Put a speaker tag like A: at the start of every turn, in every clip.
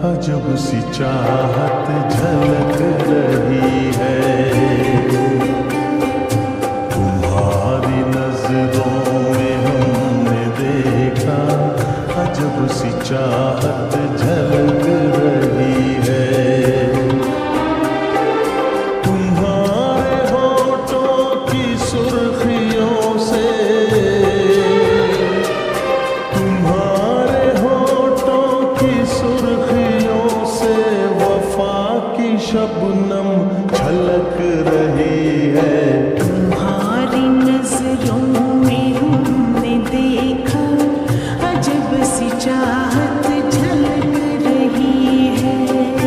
A: अजब सी चाहत झलक रही है। तुम्हारी नजरों में हमने देखा अजब सी चाहत झलक रही है। तुम्हारे होठों की सुर्खियों से, तुम्हारे होठों की सुर्खियों से वफा की शबनम छलक रही है।
B: तुम्हारी नजरों में हमने देखा अजब सी चाहत झलक रही है।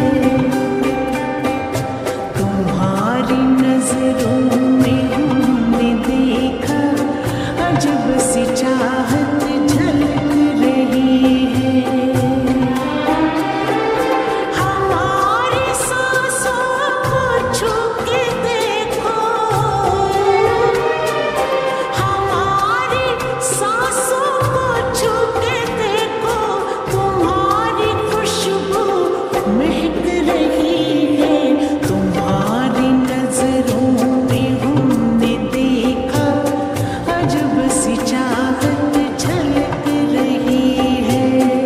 B: तुम्हारी नजरों में हमने देखा अजब सी चाहत झलक रही है। हमारी सांसों को छू के देखो, हमारी सांसों को छू के देखो, तुम्हारी खुशबू महक रही है। तुम्हारी नजरों में हमने देखा अजब सी चाहत झलक रही है।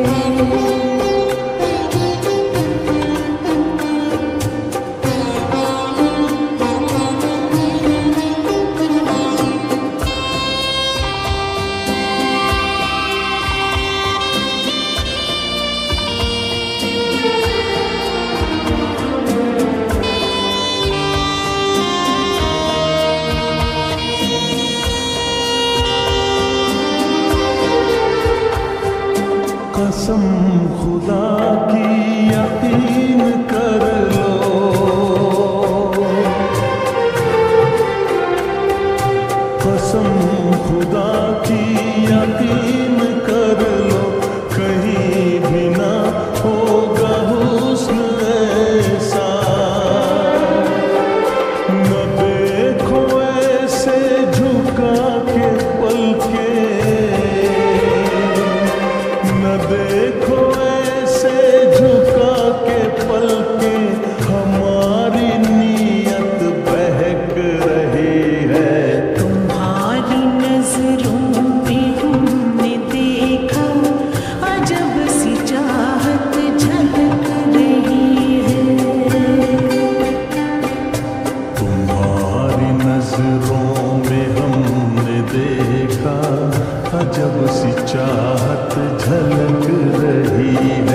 A: कसम खुदा की यकीन कर लो, कसम खुदा की यकीन कर लो, कहीं भी ना होगा हुस्न ऐसा। न देखो ऐसे झुका के पलके, न देखो ऐसे झुका के पलके, हमारी नीयत बहक रही है।
B: तुम्हारी नजरों में हमने देखा अजब सी चाहत झलक रही है।
A: तुम्हारी नजरों में हमने देखा अजब सी चाहत झलक रही है।